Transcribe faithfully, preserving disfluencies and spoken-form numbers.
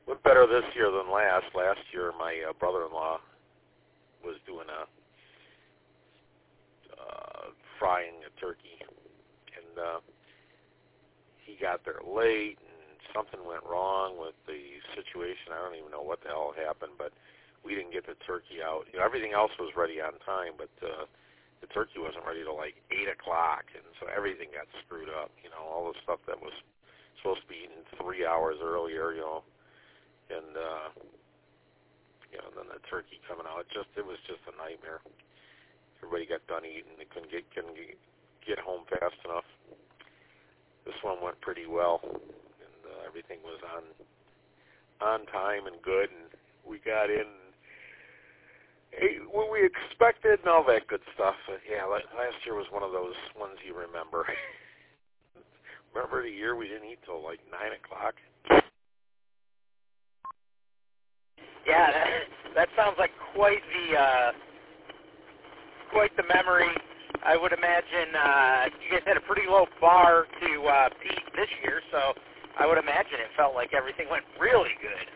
went better this year than last. Last year, my uh, brother-in-law was doing a uh, frying a turkey, and uh, he got there late, and something went wrong with the situation. I don't even know what the hell happened, but we didn't get the turkey out. You know, everything else was ready on time, but uh, the turkey wasn't ready till like eight o'clock, and so everything got screwed up. You know, all the stuff that was supposed to be eaten three hours earlier, you know, and uh, you know, and then the turkey coming out. It just it was just a nightmare. Everybody got done eating. They couldn't get couldn't get, get home fast enough. This one went pretty well, and uh, everything was on on time and good, and we got in what we expected and all that good stuff. But yeah, last year was one of those ones you remember. Remember the year we didn't eat till like nine o'clock? Yeah, that, that sounds like quite the uh, quite the memory. I would imagine uh, you guys had a pretty low bar to uh, beat this year, so I would imagine it felt like everything went really good.